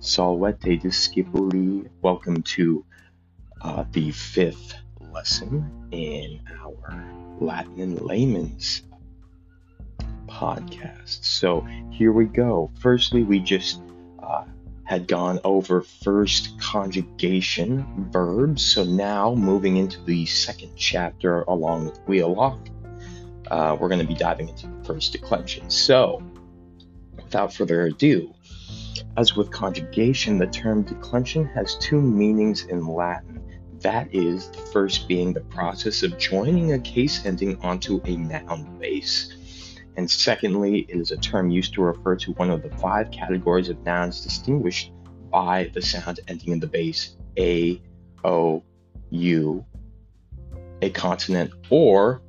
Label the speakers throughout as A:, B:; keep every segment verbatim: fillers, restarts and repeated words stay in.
A: Salvete discipuli. Welcome to uh, the fifth lesson in our Latin and layman's podcast. So here we go. Firstly, we just uh, had gone over first conjugation verbs. So now moving into the second chapter along with Wheelock, uh, we're going to be diving into the first declension. So without further ado, as with conjugation, the term declension has two meanings in Latin. That is, the first being the process of joining a case ending onto a noun base. And secondly, it is a term used to refer to one of the five categories of nouns distinguished by the sound ending in the base A, O, U, a consonant, or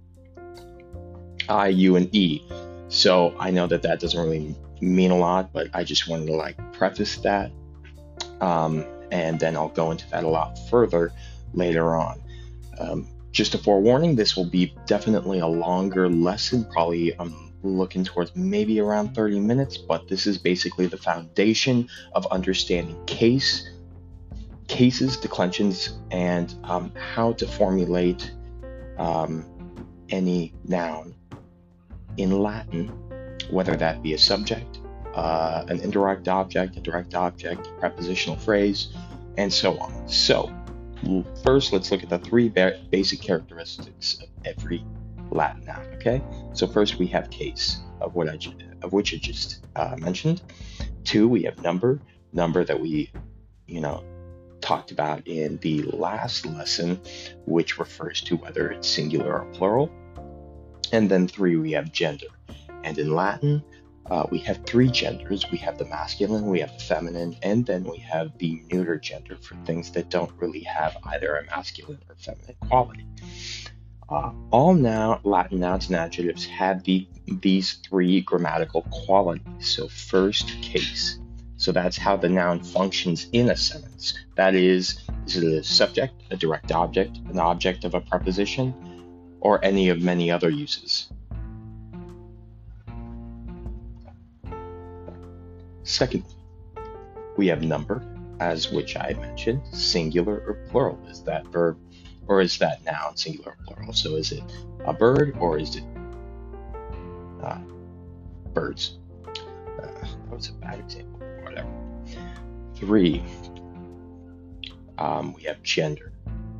A: I, U, and E. So I know that that doesn't really mean a lot, but I just wanted to like preface that. Um, and then I'll go into that a lot further later on. Um, just a forewarning, this will be definitely a longer lesson, probably I'm looking towards maybe around thirty minutes, but this is basically the foundation of understanding case, cases, declensions, and um, how to formulate um, any noun in Latin, whether that be a subject, uh, an indirect object, a direct object, a prepositional phrase, and so on. So first, let's look at the three ba- basic characteristics of every Latin noun, okay? So first we have case, of what I of which I just uh, mentioned. Two, we have number, number that we, you know, talked about in the last lesson, which refers to whether it's singular or plural. And then three, we have gender. And in Latin, uh, we have three genders. We have the masculine, we have the feminine, and then we have the neuter gender for things that don't really have either a masculine or feminine quality. Uh, all now Latin nouns and adjectives have the, these three grammatical qualities. So first, case. So that's how the noun functions in a sentence. That is, is it a subject, a direct object, an object of a preposition, or any of many other uses? Second, we have number, as which I mentioned, singular or plural. Is that verb, or is that noun singular or plural? So is it a bird, or is it uh, birds? Uh, that was a bad example, whatever. Three, um, we have gender.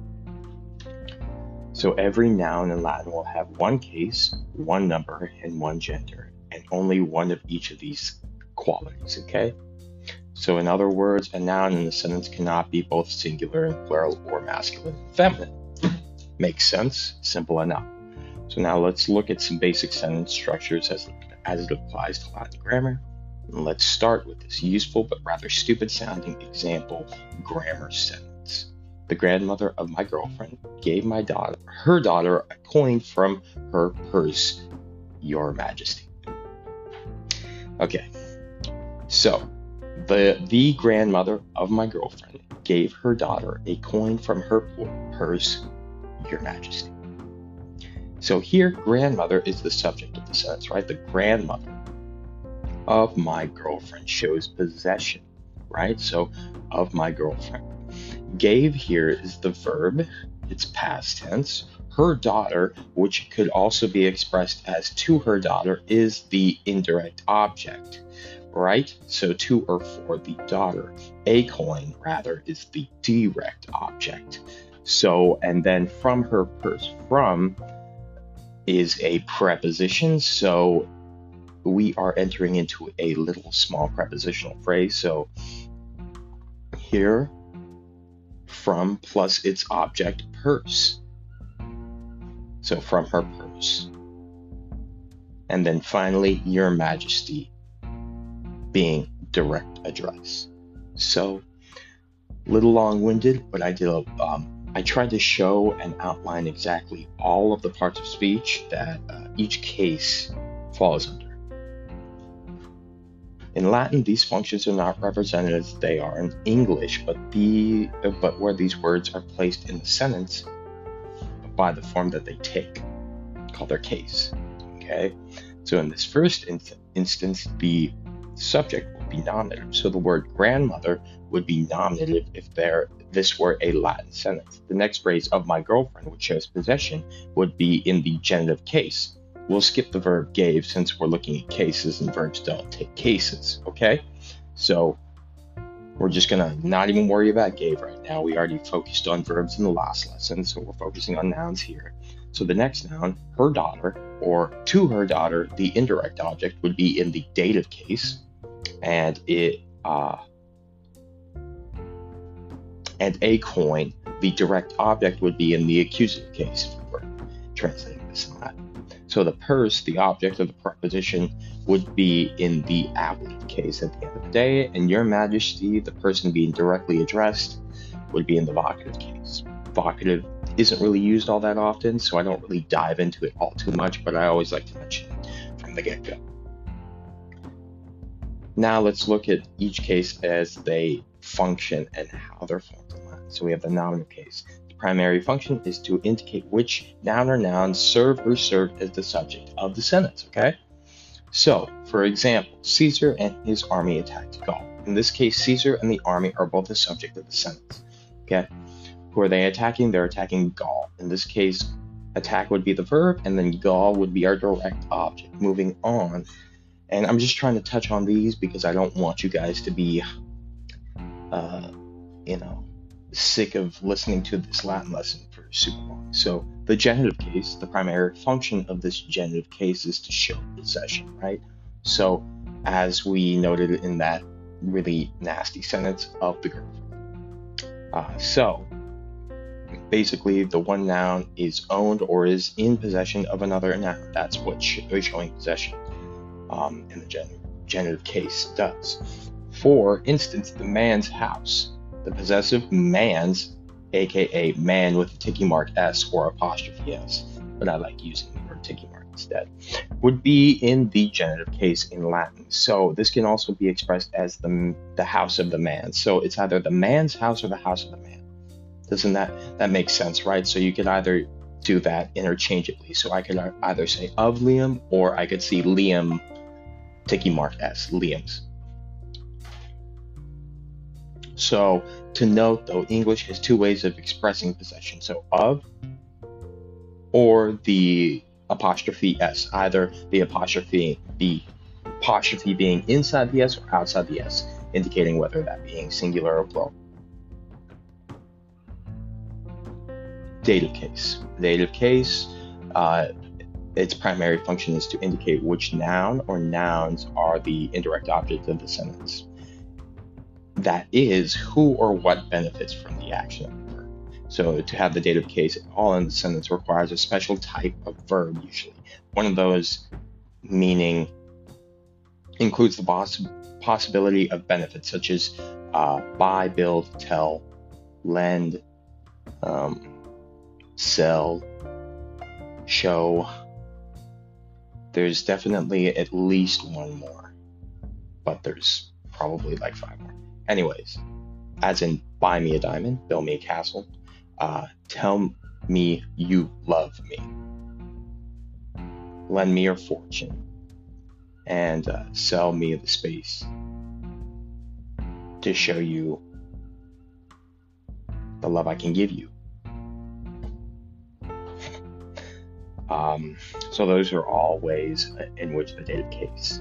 A: So every noun in Latin will have one case, one number, and one gender, and only one of each of these qualities, okay? So in other words, a noun in a sentence cannot be both singular and plural or masculine and feminine. Makes sense? Simple enough. So now let's look at some basic sentence structures as, as it applies to Latin grammar. And let's start with this useful but rather stupid sounding example grammar sentence. The grandmother of my girlfriend gave my daughter, her daughter, a coin from her purse, Your Majesty. Okay, so the the grandmother of my girlfriend gave her daughter a coin from her purse, Your Majesty. So here, grandmother is the subject of the sentence, right? The grandmother of my girlfriend shows possession, right? So of my girlfriend. Gave here is the verb, it's past tense. Her daughter, which could also be expressed as to her daughter, is the indirect object, right? So to or for the daughter. A coin, rather, is the direct object. So, and then from her purse, from is a preposition. So we are entering into a little small prepositional phrase. So here, from plus its object, purse. So from her purse. And then finally, Your Majesty, being direct address. So, little long-winded, but I did a, um, I tried to show and outline exactly all of the parts of speech that uh, each case falls under. In Latin, these functions are not represented as they are in English, but the but where these words are placed in the sentence by the form that they take, called their case. Okay, so in this first in- instance, the subject will would be nominative. So the word grandmother would be nominative if there this were a Latin sentence. The next phrase, of my girlfriend, which shows possession, would be in the genitive case. We'll skip the verb gave since we're looking at cases and verbs don't take cases, okay? So we're just gonna not even worry about gave right now. We already focused on verbs in the last lesson, so we're focusing on nouns here. So the next noun, her daughter, or to her daughter, the indirect object would be in the dative case, and it uh, and a coin, the direct object, would be in the accusative case if we were translating this in Latin. So the purse, the object of the preposition, would be in the ablative case at the end of the day, and your majesty, the person being directly addressed, would be in the vocative case. Vocative isn't really used all that often, so I don't really dive into it all too much, but I always like to mention it from the get-go. Now let's look at each case as they function and how they're formed in Latin. So we have the nominative case. The primary function is to indicate which noun or nouns serve or served as the subject of the sentence, okay? So, for example, Caesar and his army attacked Gaul. In this case, Caesar and the army are both the subject of the sentence, okay? Who are they attacking? They're attacking Gaul. In this case, attack would be the verb, and then Gaul would be our direct object. Moving on, and I'm just trying to touch on these because I don't want you guys to be, uh, you know, sick of listening to this Latin lesson for super long. So the genitive case, the primary function of this genitive case is to show possession, right? So as we noted in that really nasty sentence of the girlfriend. Uh, so basically, the one noun is owned or is in possession of another noun. That's what sh- showing possession um, in the gen- genitive case does. For instance, the man's house. The possessive man's, aka man with a ticking mark S or apostrophe S, but I like using the word ticking mark instead, would be in the genitive case in Latin. So this can also be expressed as the, the house of the man. So it's either the man's house or the house of the man. Doesn't that, that make sense, right? So you could either do that interchangeably. So I could either say of Liam, or I could see Liam, ticking mark S, Liam's. So to note though, English has two ways of expressing possession. So of or the apostrophe S, either the apostrophe, the apostrophe being inside the S or outside the S, indicating whether that being singular or plural. Dative case. Dative case, uh, its primary function is to indicate which noun or nouns are the indirect object of the sentence. That is, who or what benefits from the action of the verb. So to have the dative case all in the sentence requires a special type of verb usually. One of those meaning includes the poss- possibility of benefits such as uh, buy, build, tell, lend, um, sell, show. There's definitely at least one more, but there's probably like five more. Anyways, as in buy me a diamond, build me a castle, uh, tell me you love me, lend me your fortune, and uh, sell me the space to show you the love I can give you. Um, so those are all ways in which the dative case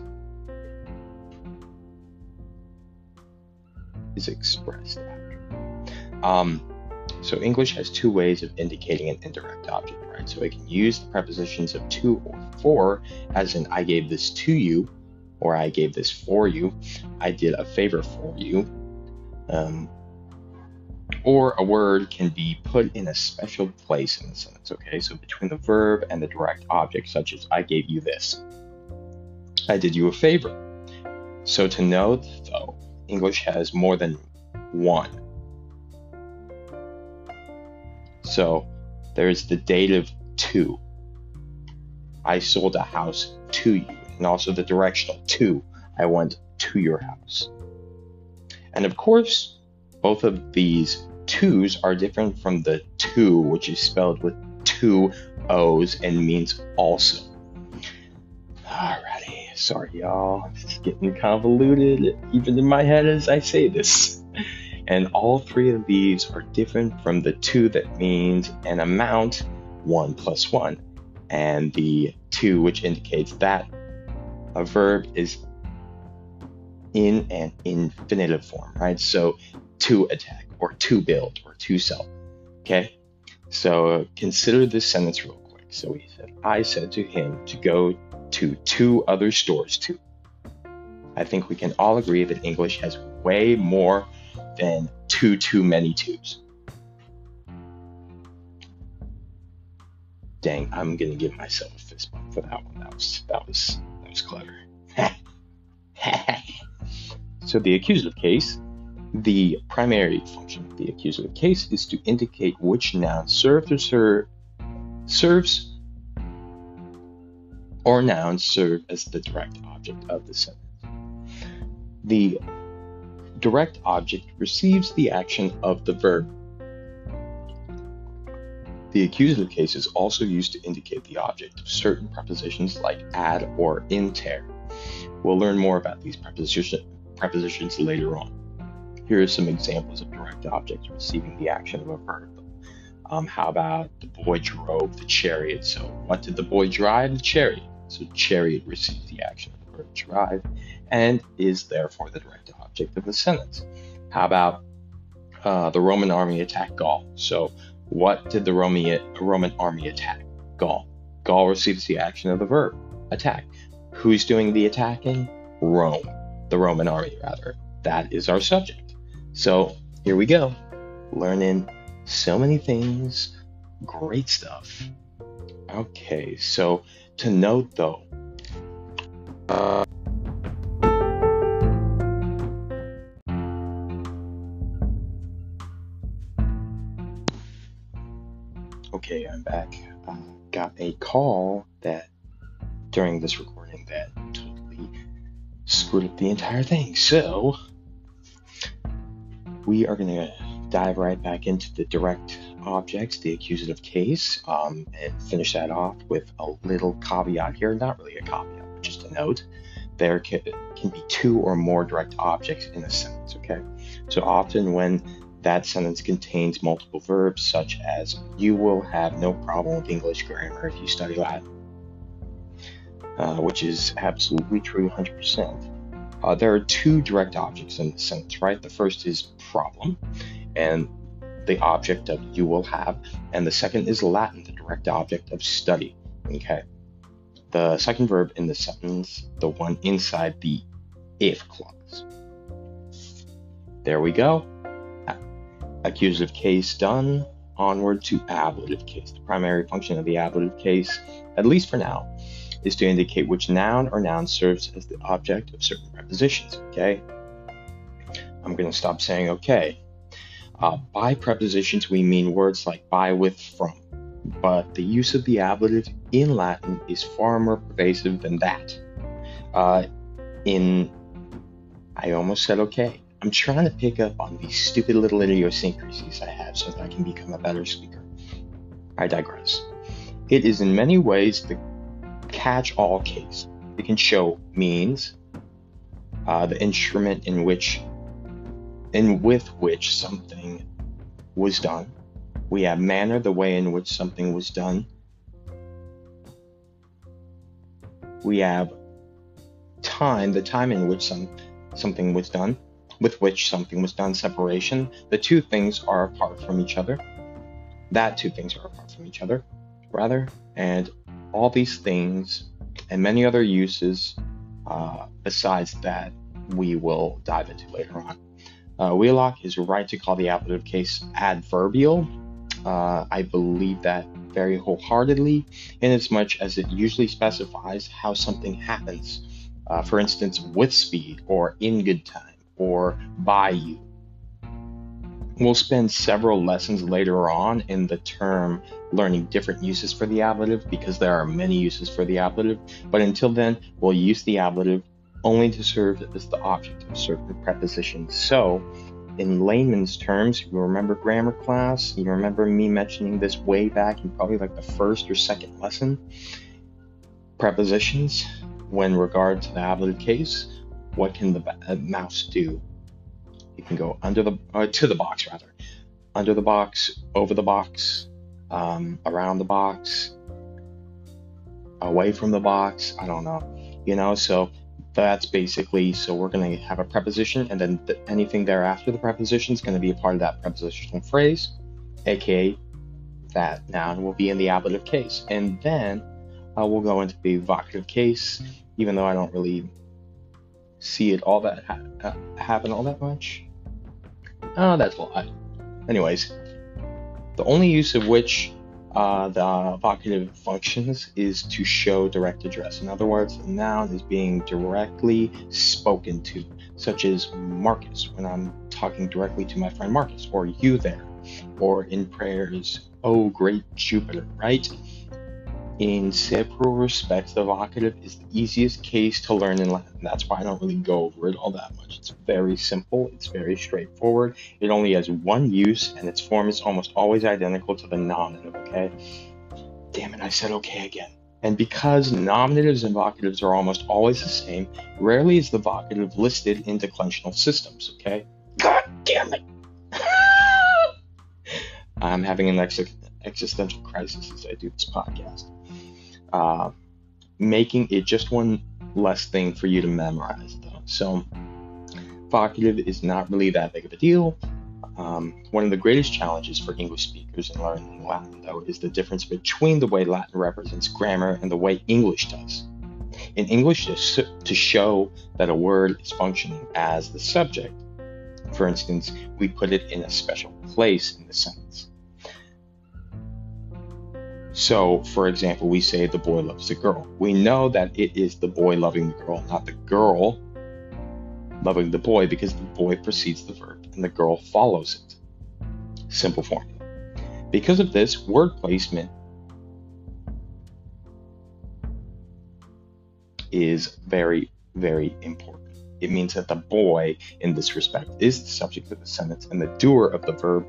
A: is expressed after. Um, so English has two ways of indicating an indirect object, right? So it can use the prepositions of to or for, as in I gave this to you, or I gave this for you, I did a favor for you, um, or a word can be put in a special place in the sentence, okay? So between the verb and the direct object, such as I gave you this, I did you a favor. So to note, though, English has more than one. So there's the dative to. I sold a house to you. And also the directional to. I went to your house. And of course, both of these twos are different from the to, which is spelled with two O's and means also. Alrighty, Sorry, y'all. It's getting convoluted, even in my head as I say this. And all three of these are different from the two that means an amount, one plus one, and the two which indicates that a verb is in an infinitive form, right? So to attack, or to build, or to sell. Okay, so consider this sentence real quick. So he said, I said to him to go to two other stores too. I think we can all agree that English has way more than two too many twos. Dang, I'm gonna give myself a fist bump for that one. That was that was that was clever. So the accusative case, the primary function of the accusative case is to indicate which noun serves or serve, serves or nouns serve as the direct object of the sentence. The direct object receives the action of the verb. The accusative case is also used to indicate the object of certain prepositions like ad or inter. We'll learn more about these preposition, prepositions later on. Here are some examples of direct objects receiving the action of a verb. Um, how about the boy drove the chariot? So what did the boy drive? The chariot. So chariot receives the action of the verb drive and is therefore the direct object of the sentence. How about uh, the Roman army attacked Gaul? So what did the Roman, Roman army attack? Gaul. Gaul receives the action of the verb attack. Who's doing the attacking? Rome. The Roman army, rather. That is our subject. So here we go. Learning so many things. Great stuff. Okay, so to note though, uh, okay, I'm back. Uh, got a call that during this recording that totally screwed up the entire thing. So we are going to dive right back into the direct objects, the accusative case, um, and finish that off with a little caveat here. Not really a caveat, but just a note. There can, can be two or more direct objects in a sentence, okay? So often when that sentence contains multiple verbs, such as you will have no problem with English grammar if you study Latin, uh, which is absolutely true, one hundred percent. Uh, there are two direct objects in the sentence, right? The first is problem, and the object of you will have, and the second is Latin, the direct object of study, okay? The second verb in the sentence, the one inside the if clause. There we go. Accusative case done. Onward to ablative case. The primary function of the ablative case, at least for now, is to indicate which noun or noun serves as the object of certain prepositions, okay? I'm going to stop saying okay. Uh, by prepositions, we mean words like by, with, from, but the use of the ablative in Latin is far more pervasive than that. Uh, in, I almost said okay. I'm trying to pick up on these stupid little idiosyncrasies I have so that I can become a better speaker. I digress. It is in many ways the catch-all case. It can show means, uh, the instrument in which and with which something was done. We have manner, the way in which something was done. We have time, the time in which some something was done, with which something was done. Separation, the two things are apart from each other. That two things are apart from each other, rather. And all these things and many other uses uh, besides that we will dive into later on. Uh, Wheelock is right to call the ablative case adverbial. Uh, I believe that very wholeheartedly, inasmuch as it usually specifies how something happens. Uh, for instance, with speed, or in good time, or by you. We'll spend several lessons later on in the term learning different uses for the ablative, because there are many uses for the ablative, but until then, we'll use the ablative only to serve as the object of certain prepositions. So, in layman's terms, you remember grammar class, you remember me mentioning this way back in probably like the first or second lesson, prepositions when regard to the ablative case, what can the ba- uh, mouse do? It can go under the, uh, to the box rather, under the box, over the box, um, around the box, away from the box, I don't know, you know, so that's basically, so we're going to have a preposition, and then th- anything thereafter the preposition is going to be a part of that prepositional phrase, aka that noun will be in the ablative case. And then uh, we'll go into the vocative case, even though I don't really see it all that ha- uh, happen all that much. Oh, that's a lie. Anyways, the only use of which uh, the vocative functions is to show direct address. In other words, the noun is being directly spoken to, such as Marcus, when I'm talking directly to my friend Marcus, or you there, or in prayers, oh great Jupiter, right? In several respects, the vocative is the easiest case to learn in Latin. That's why I don't really go over it all that much. It's very simple, it's very straightforward. It only has one use, and its form is almost always identical to the nominative, okay? Damn it, I said okay again. And because nominatives and vocatives are almost always the same, rarely is the vocative listed in declensional systems, okay? God damn it! I'm having an ex- existential crisis as I do this podcast. Uh, making it just one less thing for you to memorize, though. So, vocative is not really that big of a deal. Um, one of the greatest challenges for English speakers in learning Latin, though, is the difference between the way Latin represents grammar and the way English does. In English, to, to show that a word is functioning as the subject, for instance, we put it in a special place in the sentence. So, for example, we say the boy loves the girl. We know that it is the boy loving the girl, not the girl loving the boy, because the boy precedes the verb and the girl follows it. Simple formula. Because of this, word placement is very, very important. It means that the boy, in this respect, is the subject of the sentence and the doer of the verb,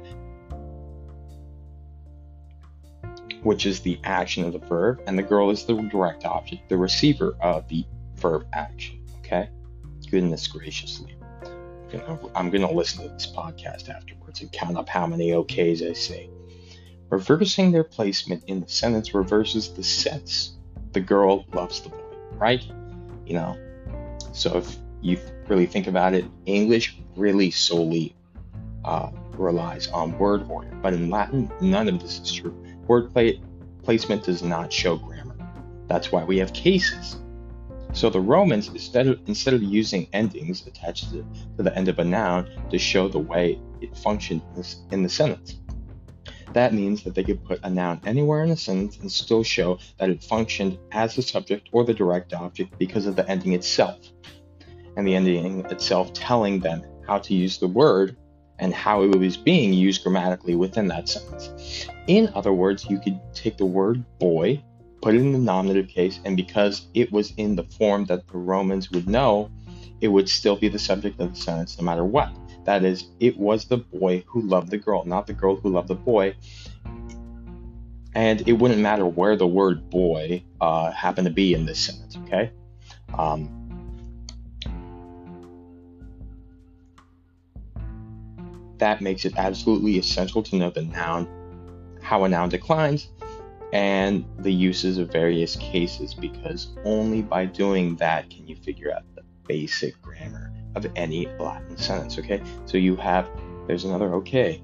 A: which is the action of the verb, and the girl is the direct object, the receiver of the verb action, okay? Goodness graciously. I'm gonna, I'm gonna listen to this podcast afterwards and count up how many okays I say. Reversing their placement in the sentence reverses the sense. The girl loves the boy, right? You know, so if you really think about it, English really solely uh, relies on word order, but in Latin, none of this is true. Word play, placement does not show grammar. That's why we have cases. So the Romans, instead of, instead of using endings attached to, to the end of a noun to show the way it functioned in, this, in the sentence, that means that they could put a noun anywhere in a sentence and still show that it functioned as the subject or the direct object because of the ending itself, and the ending itself telling them how to use the word and how it was being used grammatically within that sentence. In other words, you could take the word boy, put it in the nominative case, and because it was in the form that the Romans would know, it would still be the subject of the sentence no matter what. That is, it was the boy who loved the girl, not the girl who loved the boy. And it wouldn't matter where the word boy uh, happened to be in this sentence, okay? Um, that makes it absolutely essential to know the noun, how a noun declines, and the uses of various cases, because only by doing that can you figure out the basic grammar of any Latin sentence, okay? So you have, there's another okay.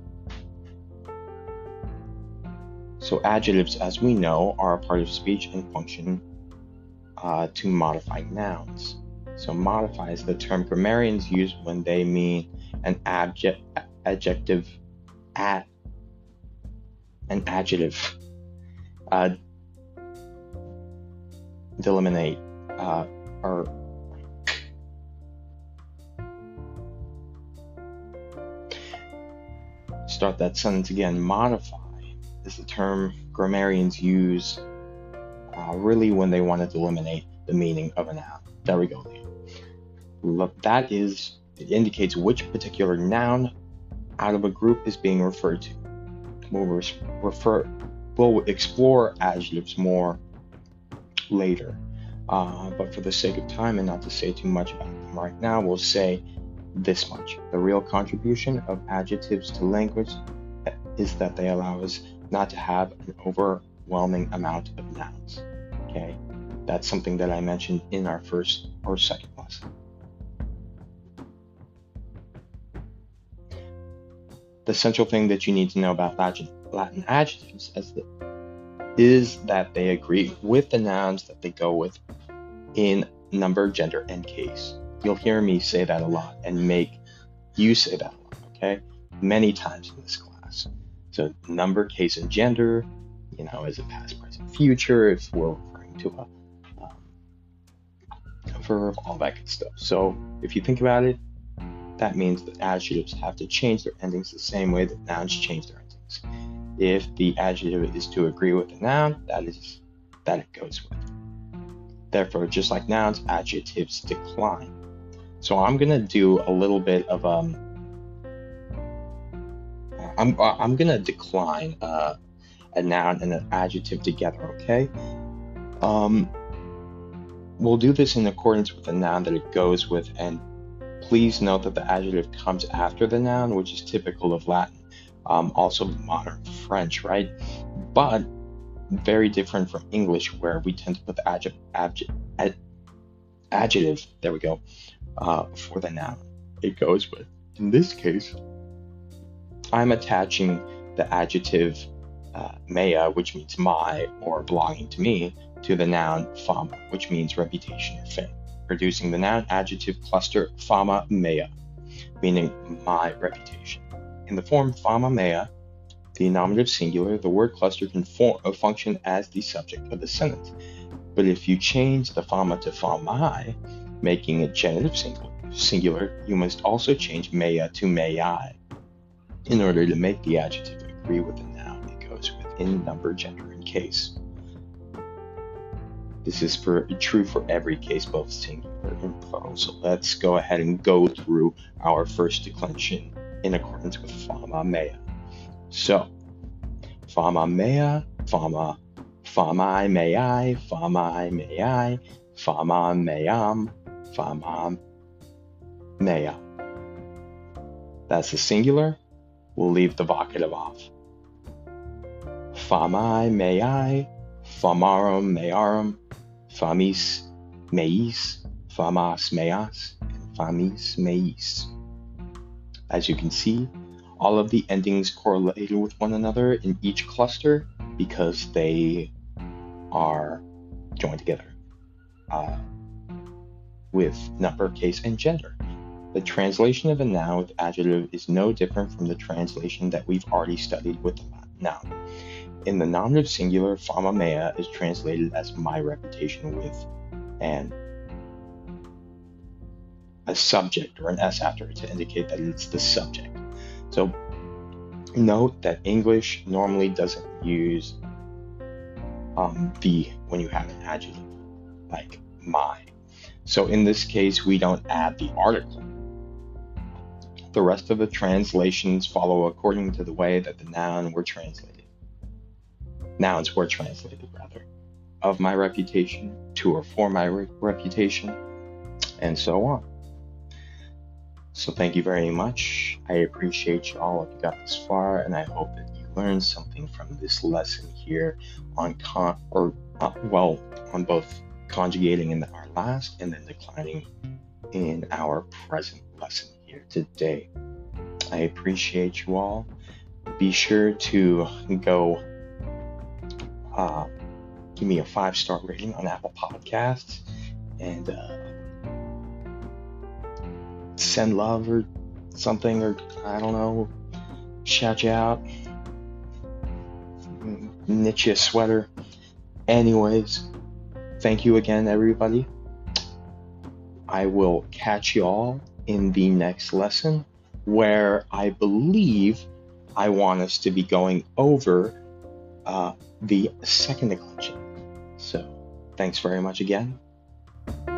A: So adjectives, as we know, are a part of speech and function uh, to modify nouns. So modify is the term grammarians use when they mean an abject, adjective, at, an adjective, uh, delimitate, uh, or start that sentence again. Modify is the term grammarians use uh, really when they want to delimitate the meaning of a noun. There we go. That is, it indicates which particular noun out of a group is being referred to. We'll refer, we'll explore adjectives more later. Uh, but for the sake of time and not to say too much about them right now, we'll say this much. The real contribution of adjectives to language is that they allow us not to have an overwhelming amount of nouns. Okay, that's something that I mentioned in our first or second lesson. The central thing that you need to know about Latin, Latin adjectives is that, is that they agree with the nouns that they go with in number, gender, and case. You'll hear me say that a lot and make you say that a lot, okay? Many times in this class. So number, case, and gender, you know, is it past, present, future, if we're referring to a, um, a verb, all that good stuff. So if you think about it, that means that adjectives have to change their endings the same way that nouns change their endings. If the adjective is to agree with the noun, that is that it goes with. Therefore, just like nouns, adjectives decline. So I'm gonna do a little bit of um. I'm I'm gonna decline uh, a noun and an adjective together. Okay. Um. We'll do this in accordance with the noun that it goes with, and please note that the adjective comes after the noun, which is typical of Latin. Um, also modern French, right? But very different from English, where we tend to put the adjective, adjective, ad, adjective there we go, uh, for the noun it goes with. In this case, I'm attaching the adjective uh, mea, which means my or belonging to me, to the noun fama, which means reputation or fame, producing the noun adjective cluster fama mea, meaning my reputation. In the form fama mea, the nominative singular, the word cluster can form, uh, function as the subject of the sentence. But if you change the fama to fami, making it genitive singular, singular, you must also change mea to mei in order to make the adjective agree with the noun it goes with in number, gender, and case. This is for true for every case, both singular and plural. So let's go ahead and go through our first declension in accordance with fama mea. So, fama mea, fama, fami mei, fami mei, fama meam, fama mea. That's the singular. We'll leave the vocative off. Fami mei, famarum mearum, famis meis, famas meas, and famis meis. As you can see, all of the endings correlated with one another in each cluster because they are joined together uh, with number, case, and gender. The translation of a noun with adjective is no different from the translation that we've already studied with the noun. In the nominative singular, fama mea is translated as my reputation with an a subject or an S after it to indicate that it's the subject. So note that English normally doesn't use um, the when you have an adjective like my. So in this case, we don't add the article. The rest of the translations follow according to the way that the noun were translated. Nouns were translated, rather, of my reputation, to or for my re- reputation, and so on. So thank you very much. I appreciate you all if you got this far, and I hope that you learned something from this lesson here on con or uh, well on both conjugating in our last and then declining in our present lesson here today. I appreciate you all. Be sure to go uh, give me a five-star rating on Apple Podcasts and uh, send love or something, or I don't know, shout you out, knit you a sweater. Anyways, thank you again, everybody. I will catch you all in the next lesson, where I believe I want us to be going over uh, the second declension. So, thanks very much again.